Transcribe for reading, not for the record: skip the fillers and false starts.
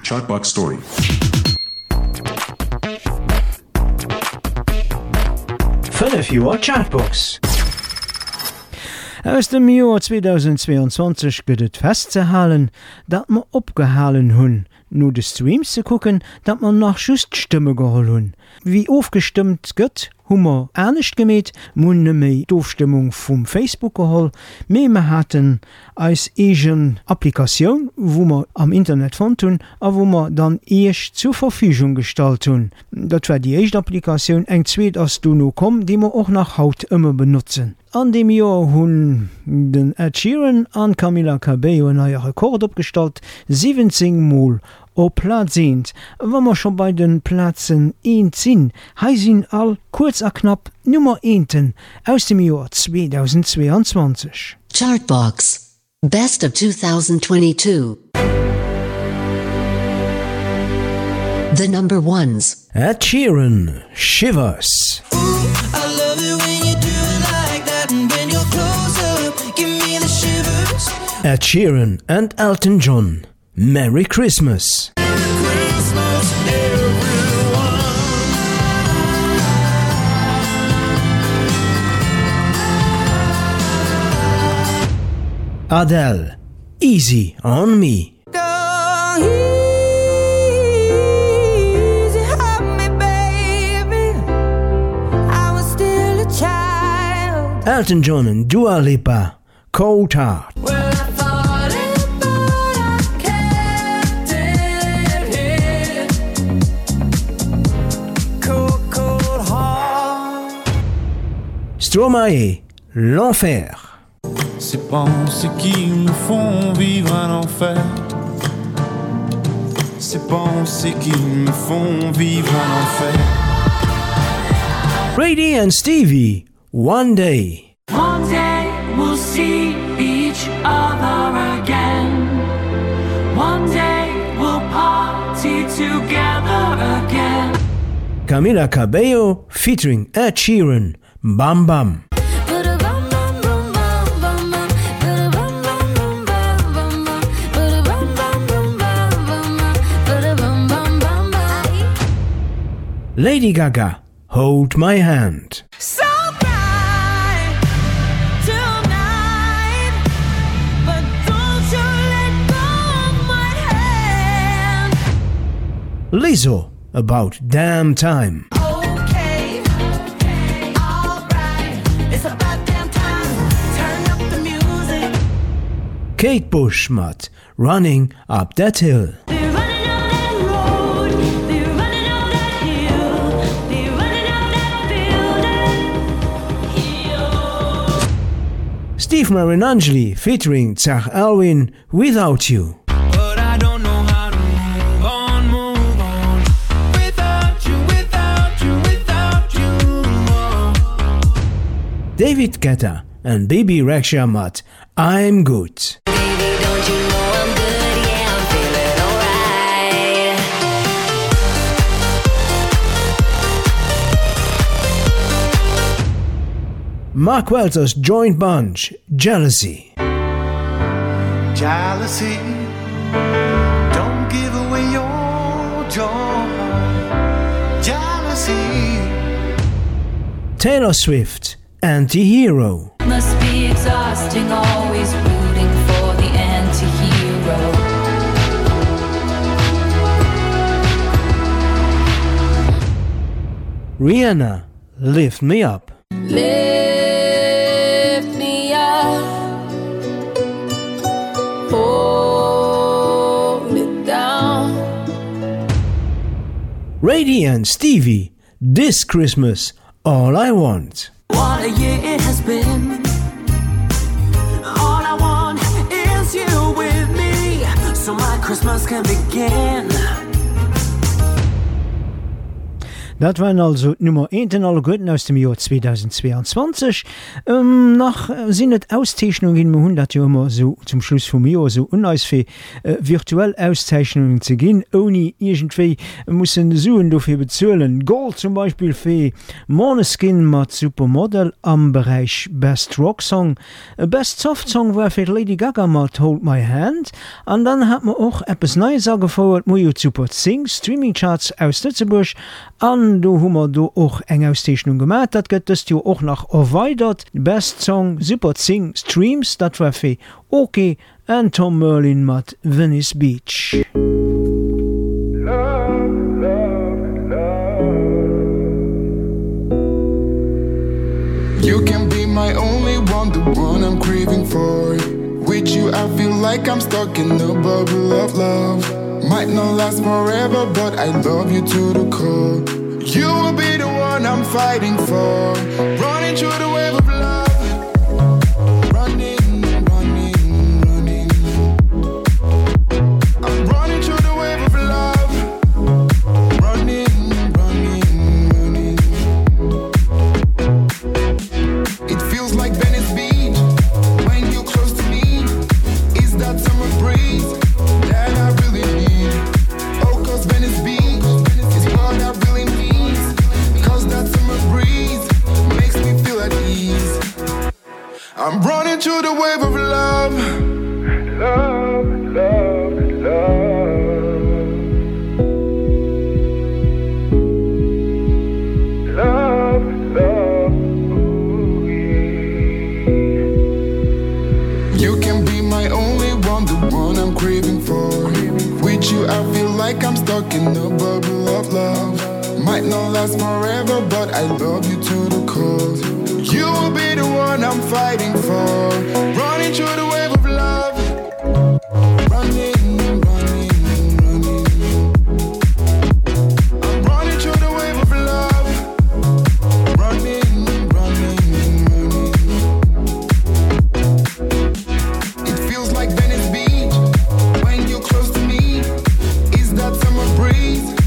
Chartbox Story. Joer Chartbox. Aus dem Joer 2022 gëtt et festzehalen, dat ma opgehalen hunn, no de Streams ze kucken, dat man nach just Stimme geholl hunn. Wie aufgestimmt gëtt, hummer ernstnecht gemet, munne méi d'Ofstimmung vum Facebook geholl, me hatten als egen Applikationun, wo ma am Internet fand hunn, a wo ma dann eech zur Verfügung stalt hunn. Dat war die echte Applikationun eng zweet ass du no kom, die ma och nach Haut ëmmer benutzen. An dem Jahr hunn den Ed Sheeran an Camila Cabello en eier Rekord opgestalt, 17 Mal op Platz 1. Wann wir schon bei den Plätzen 1 sind, heißen all kurz a knapp Nummer 1 aus dem Jahr 2022. Chartbox Best of 2022. The number ones. Ed Sheeran, Shivers. Ooh, I love it when you do it like that, and when you're close up, give me the shivers. Ed Sheeran and Elton John, Merry Christmas. Christmas, everyone. Adele, Easy on Me. Go easy on me, baby. I was still a child. Elton John and Dua Lipa, Cold Heart. Well, I thought it, but I kept it here. Cold, cold heart. Stromae, L'Enfer. Ces pensées qui me font vivre un enfer. Ces pensées qui me font vivre un enfer. Brady and Stevie, One Day. One day we'll see each other again. One day we'll party together again. Camila Cabello featuring Ed Sheeran, Bam Bam. Lady Gaga, Hold My Hand. So bright tonight, but don't you let go of my hand. Lizzo, About Damn Time. Okay, alright, it's about damn time. Turn up the music. Kate Bush, Matt, Running Up That Hill. They're running on that road, they're running on that hill, they're running on that building. Steve Marinangeli featuring Zach Alwyn, Without You. But I don't know how to move on without you, without you, without you. David Guetta and Bibi Rexha, Matt, I'm Good. Baby, don't you know I'm good? Yeah, I'm feeling alright. Mark Welter's joint bunch, Jealousy. Jealousy, don't give away your joy. Jealousy, Taylor Swift, Anti-Hero. Must be exhausting, always rooting for the anti-hero. Rihanna, Lift Me Up. Lift me up, hold me down. Brady and Stevie, This Christmas, All I Want. What a year it has been. All I want is you with me, so my Christmas can begin. Dat waren also Nummer 1 in alle Goeten aus dem Jahr 2022. Nach sind net Auszeichnungen in 100 Jo immer so zum Schluss vom Jahr so uneisfir virtuell Auszeichnungen zu gehen, ohne irgendwie müssen suchen dafür bezahlen. Gold zum Beispiel für Måneskin mit Supermodel am Bereich Best Rock Song. Best Soft Song war für Lady Gaga mit Hold My Hand. Und dann hat man auch etwas Neues angefordert, Mojo Super Sing, Streaming-Charts aus Lützeburg. Und da haben wir da auch eine Auszeichnung gemacht. Das geht das ja auch noch erweitert. Best Song Super Sing Streams, das war für OK und Tom Merlin mit Venice Beach. You can be my only one, the one I'm craving for. With you I feel like I'm stuck in a bubble of love. Might not last forever, but I love you to the core. You will be the one I'm fighting for. Running through the wave of love. Running, running, running. I'm running through the wave of love. Running, running, running. It feels like Venice Beach when you're close to me. Is that summer breeze that I really need? Oh, cause Venice Beach is what I really need. Cause that summer breeze makes me feel at ease. I'm running through the wave of love. Love, love, love. Love, love, ooh, yeah. You can be my only one, the one I'm craving for. With you I feel like I'm stuck in a bubble of love. Might not last forever, but I love you to the core. You will be the one I'm fighting for. Running through the wave of love. Running, running, running. I'm running through the wave of love. Running, running, running. It feels like Venice Beach when you're close to me. Is that summer breeze